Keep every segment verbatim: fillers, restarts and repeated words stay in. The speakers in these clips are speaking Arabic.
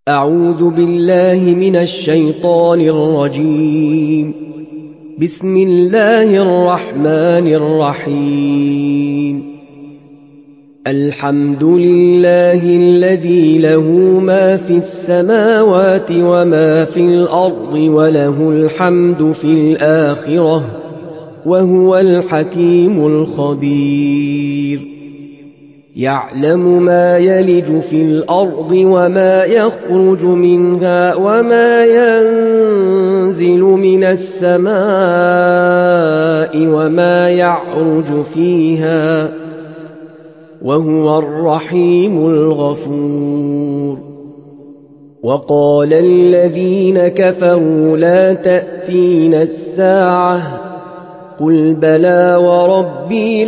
أعوذ بالله من الشيطان الرجيم. بسم الله الرحمن الرحيم. الحمد لله الذي له ما في السماوات وما في الأرض وله الحمد في الآخرة وهو الحكيم الخبير. يعلم ما يلج في الأرض وما يخرج منها وما ينزل من السماء وما يعرج فيها وهو الرحيم الغفور. وقال الذين كفروا لا تأتينا الساعة قل بلى وربي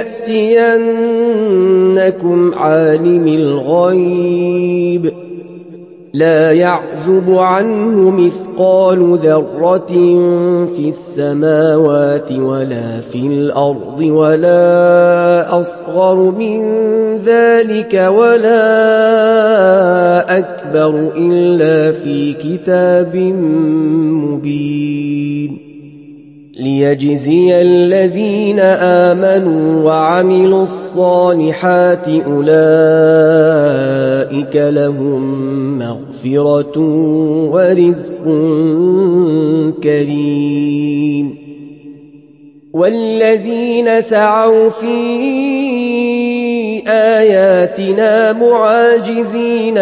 لتأتينكم عالم الغيب لا يعزب عنه مثقال ذرة في السماوات ولا في الأرض ولا أصغر من ذلك ولا أكبر إلا في كتاب مبين ليجزي الذين آمنوا وعملوا الصالحات أولئك لهم مغفرة ورزق كريم. والذين سعوا في آياتنا معاجزين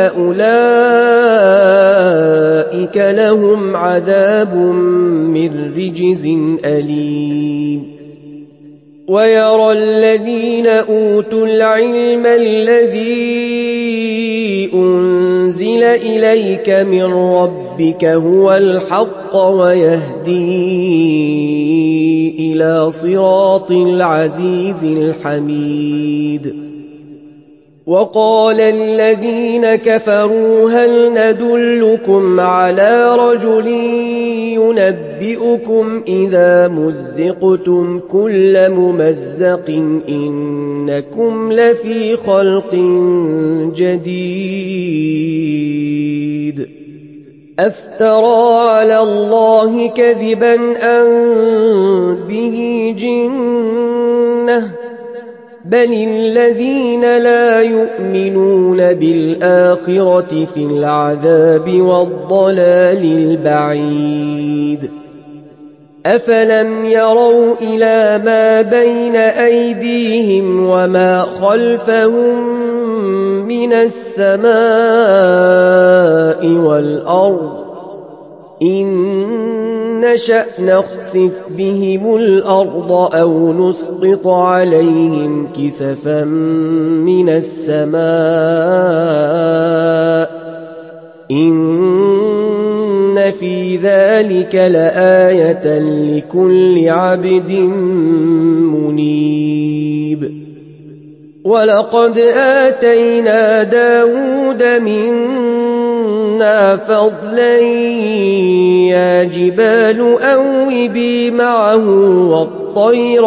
أولئك لهم عذاب من رجز أليم. ويرى الذين أوتوا العلم الذي أنزل إليك من ربك هو الحق ويهدي إلى صراط العزيز الحميد. وقال الذين كفروا هل ندلكم على رجل ينبئكم إذا مزقتم كل ممزق إنكم لفي خلق جديد أفترى على الله كذبا أم به جنة بل الذين لا يؤمنون بالآخرة في العذاب والضلال البعيد. أفلم يروا إلى ما بين أيديهم وما خلفهم من السماء والأرض إن نشأ نخسف بهم الأرض أو نسقط عليهم كسفا من السماء إن في ذلك لآية لكل عبد منيب. ولقد آتينا داود منا فضلا يا جبال أوبي معه والطير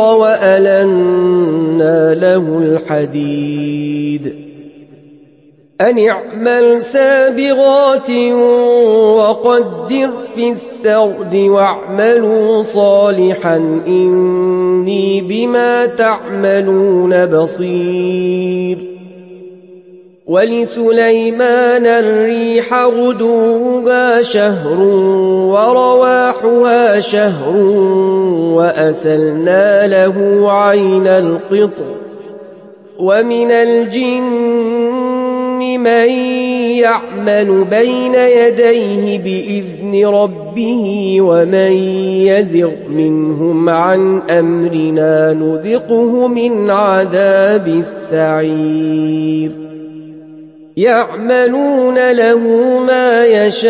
وألنا له الحديد أن اعمل سابغات وقدر في السرد واعملوا صالحا إني بما تعملون بصير. ولسليمان الريح غدوها شهر ورواحها شهر وأسلنا له عين القطر ومن الجن من يعمل بين يديه بإذن ربه ومن يزغ منهم عن أمرنا نذقه من عذاب السعير. يعملون له ما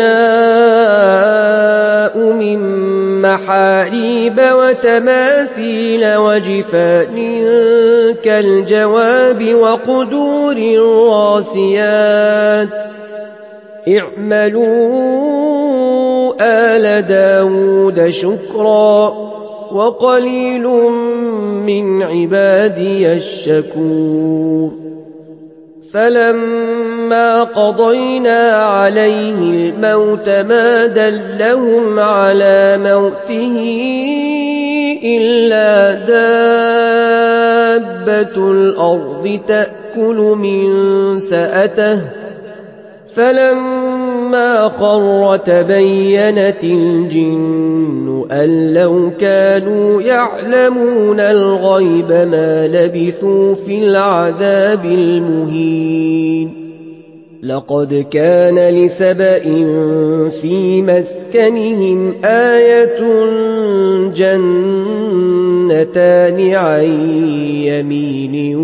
يشاء من محاريب وتماثيل وجفان كالجواب وقدور الراسيات اعملوا آل داود شكرا وقليل من عبادي الشكور. فلما قضينا عليه الموت ما دلهم على موته إلا دابة الأرض تأكل من سأته فلما خر تبينت الجن أن لو كانوا يعلمون الغيب ما لبثوا في العذاب المهين لقد كان لسبإ في مسكنهم آية جنتان عن يمين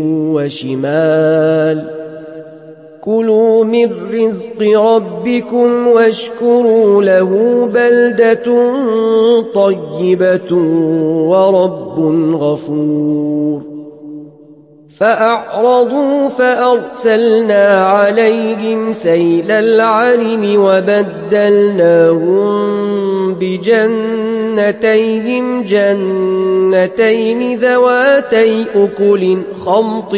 وشمال كلوا من رزق ربكم واشكروا له بلدة طيبة ورب غفور فأعرضوا فأرسلنا عليهم سيل العرم وبدلناهم بجنتيهم جنتين ذواتي أكل خمط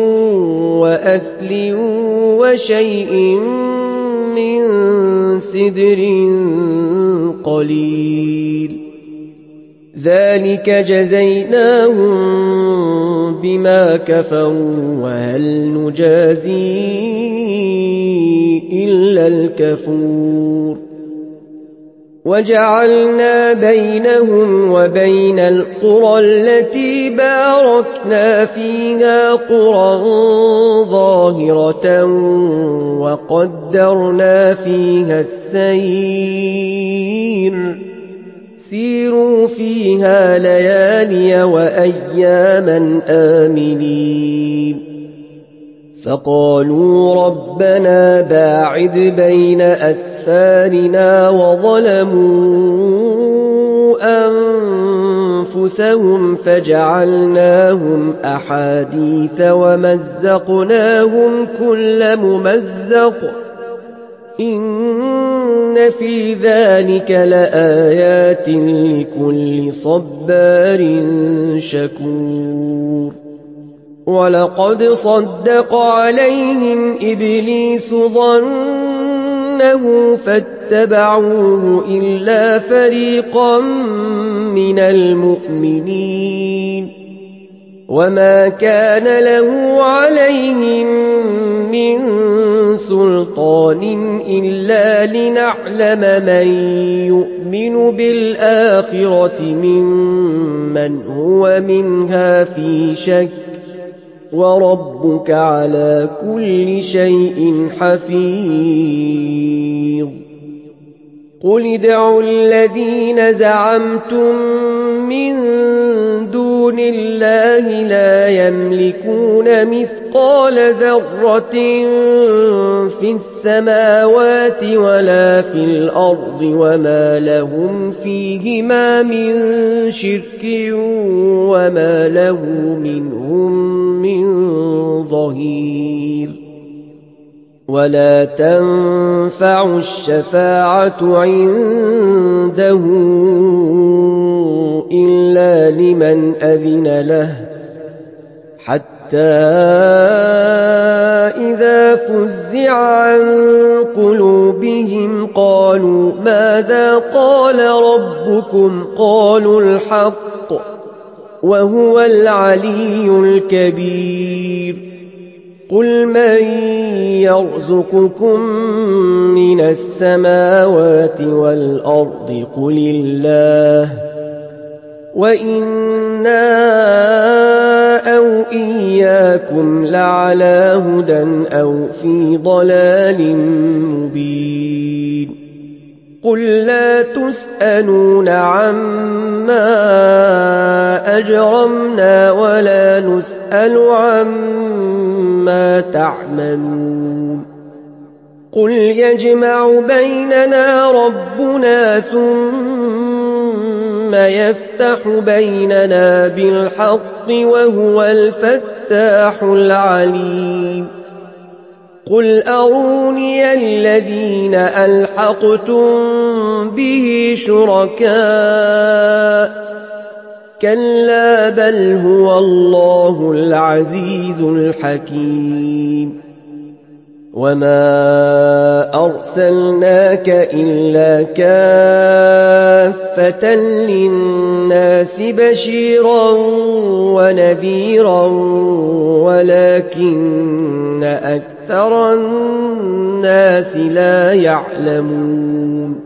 وأثل وشيء من سدر قليل ذلك جزيناهم بما كفروا وهل نجازي إلا الكفور وجعلنا بينهم وبين القرى التي باركنا فيها قرى ظاهرة وقدرنا فيها السير سيروا فيها ليالي وأياما آمنين فقالوا ربنا باعد بين أسفارنا وظلموا أنفسهم فجعلناهم أحاديث ومزقناهم كل ممزق إن في ذلك لآيات لكل صبار شكور ولقد صدق عليهم إبليس ظنه فاتبعوه إلا فريقا من المؤمنين وما كان له عليهم من سلطان إلا لنعلم من يؤمن بالآخرة ممن هو منها في شك وربك على كل شيء حفيظ قل ادعوا الذين زعمتم من دون الله لا يملكون مثقال ذرة في السماوات ولا في الأرض وما لهم فيهما من شرك وما له منهم من ظهير ولا تنفع الشفاعة عنده إلا لمن أذن له حتى إذا فزع عن قلوبهم قالوا ماذا قال ربكم قالوا الحق وهو العلي الكبير قل من يرزقكم من السماوات والأرض قل الله وإنا أو إياكم لعلى هدى أو في ضلال مبين قل لا تسألون عما أجرمنا ولا نسأل عما تعملون قل يجمع بيننا ربنا ثم يفتح بيننا بالحق وهو الفتاح العليم قل أروني الذين ألحقتم به شركاء كلا بل هو الله العزيز الحكيم وما أرسلناك إلا كافة للناس بشيرا ونذيرا ولكن أكثر الناس لا يعلمون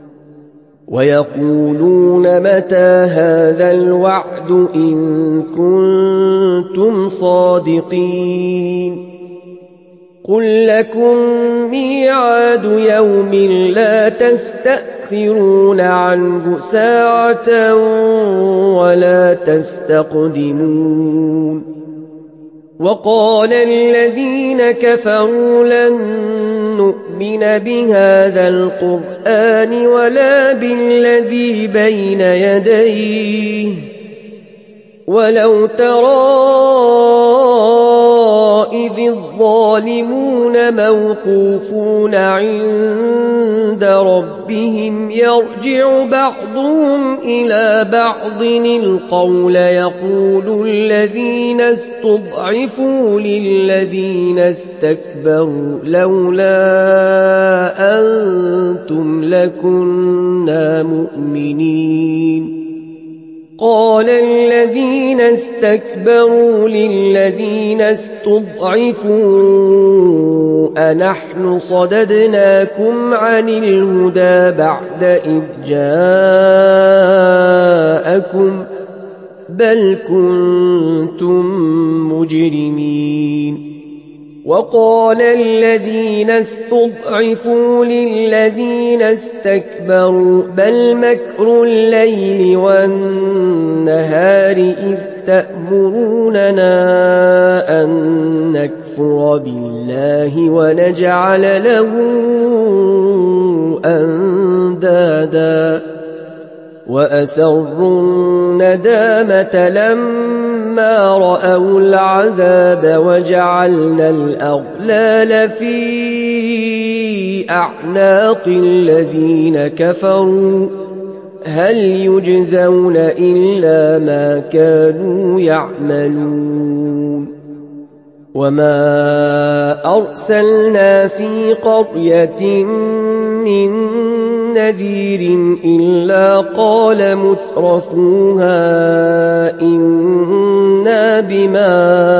ويقولون متى هذا الوعد إن كنتم صادقين قل لكم ميعاد يوم لا تستأخرون عنه ساعة ولا تستقدمون وقال الذين كفروا لن نؤمن بهذا القرآن ولا بالذي بين يديه ولو ترى إذ الظالمون موقوفون عند ربهم يرجع بعضهم إلى بعض القول يقول الذين استضعفوا للذين استكبروا لولا أنتم لكنا مؤمنين قال الذين استكبروا للذين استضعفوا أنحن صددناكم عن الهدى بعد إذ جاءكم بل كنتم مجرمين وقال الذين استضعفوا للذين استكبروا بل مكر الليل والنهار إذ تأمروننا أن نكفر بالله ونجعل له أندادا وأسروا الندامة لما رأوا العذاب وجعلنا الأغلال في أعناق الذين كفروا هل يجزون إلا ما كانوا يعملون وما أرسلنا في قرية من نذير إلا قال مترفوها إنا بما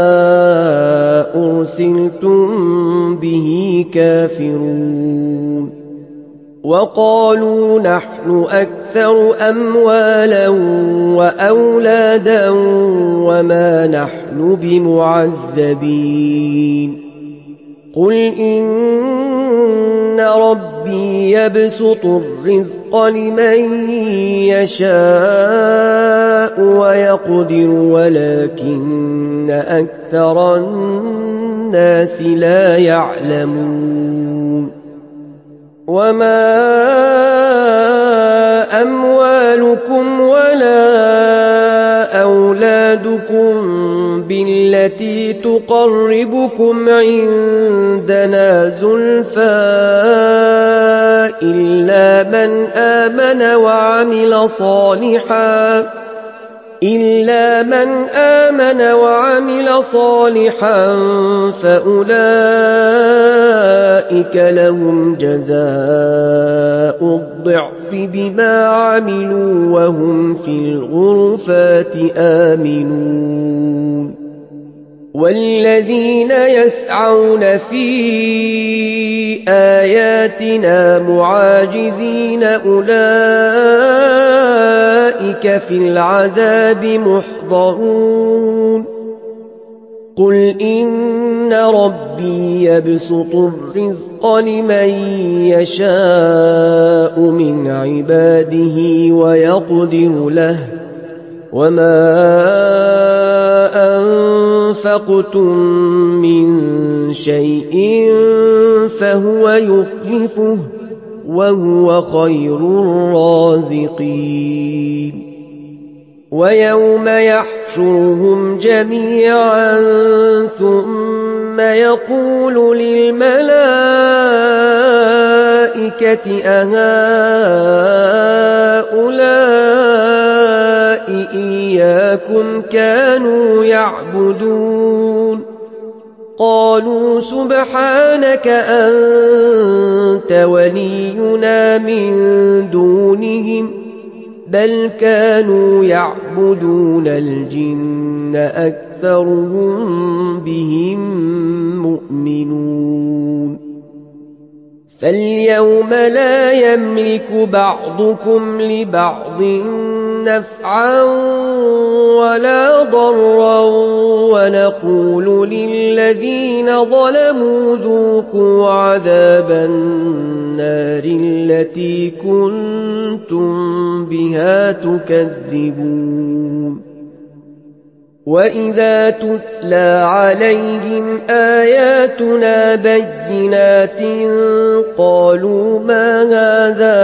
أرسلتم به كافرون وقالوا نحن أكثر أموالا وأولادا وما نحن بمعذبين قل إن ربي يبسط الرزق لمن يشاء ويقدر ولكن أكثر الناس لا يعلمون وما أموالكم ولا أولادكم بالتي تقربكم عندنا زلفى إلا من آمن وعمل صالحا إلا من آمن وعمل صالحا فأولئك لهم جزاء الضعف بما عملوا وهم في الغرفات آمنون والذين يسعون في آياتنا معاجزين أولئك في العذاب محضرون قل إن ربي يبسط الرزق لمن يشاء من عباده ويقدر له وما أنفقتم من شيء فهو يخلفه وهو خير الرازقين ويوم يحشرهم جميعا ثم ثم يقول للملائكة أهؤلاء إياكم كانوا يعبدون قالوا سبحانك أنت ولينا من دونهم بل كانوا يعبدون الجن أكثرهم بهم مؤمنون فاليوم لا يملك بعضكم لبعض نفعا ولا ضرا ونقول للذين ظلموا ذوقوا عذاب النار التي كنتم بها تكذبون وإذا تتلى عليهم آياتنا بينات قالوا ما هذا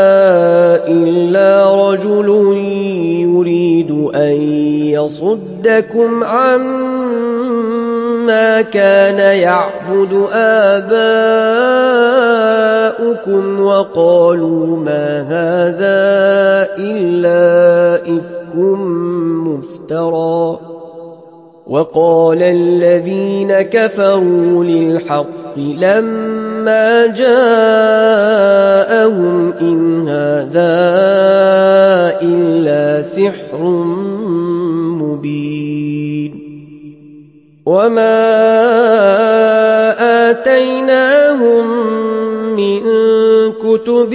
إلا رجل يريد أن يصدكم عما كان يعبد آباؤكم وقالوا ما هذا إلا إفك مفترى وقال الذين كفروا للحق لما جاءهم إن هذا إلا سحر مبين وما آتيناهم من كتب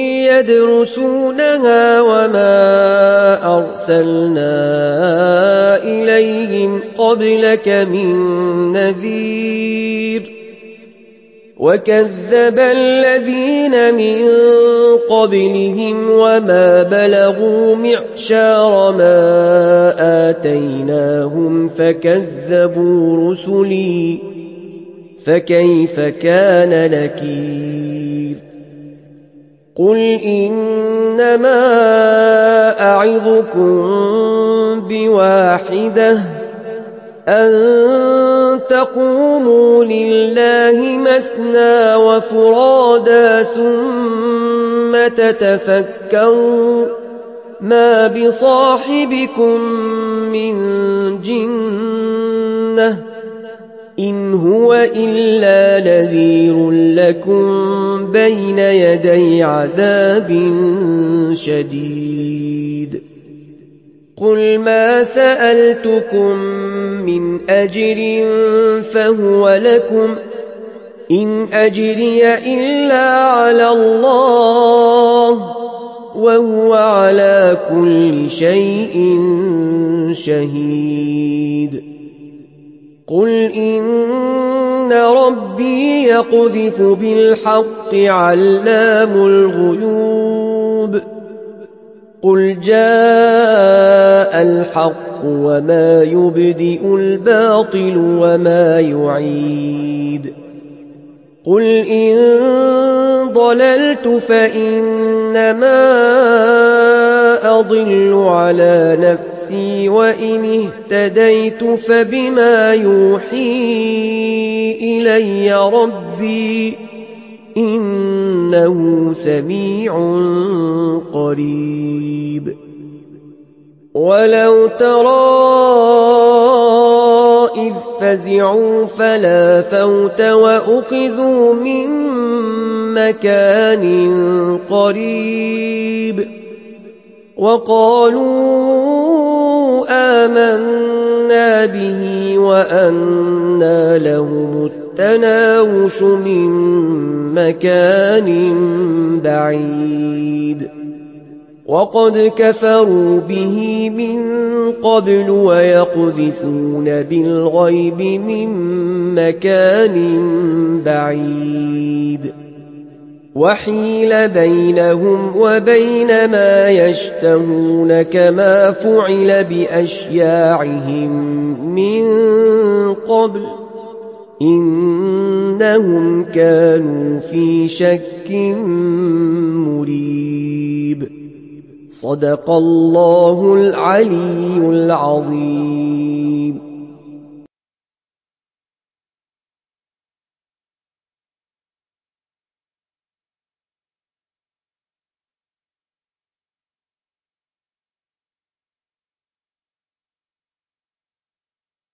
يدرسونها وما أرسلنا إليهم قبلك من نذير وكذب الذين من قبلهم وما بلغوا معشار ما آتيناهم فكذبوا رسلي فكيف كان نكير قل إنما أعظكم بواحدة أن تقوموا لله مثنى وفرادا ثم تتفكروا ما بصاحبكم من جنة إن هو إلا نذير لكم بين يدي عذاب شديد قل ما سألتكم من أجر فهو لكم إن أجري إلا على الله وهو على كل شيء شهيد قل إن ربي يقذف بالحق علام الغيوب قل جاء الحق وما يبدئ الباطل وما يعيد قل إن ضللت فإنما أضل على نفسي وإن اهتديت فبما يوحي إلي ربي إنه سميع قريب ولو ترى إذ فزعوا فلا فوت وأخذوا من مكان قريب وقالوا آمنا به وأنى لهم التناوش من مكان بعيد وقد كفروا به من قبل ويقذفون بالغيب من مكان بعيد وحيل بينهم وبين ما يشتهون كما فعل بأشياعهم من قبل إنهم كانوا في شك مريب صدق الله العلي العظيم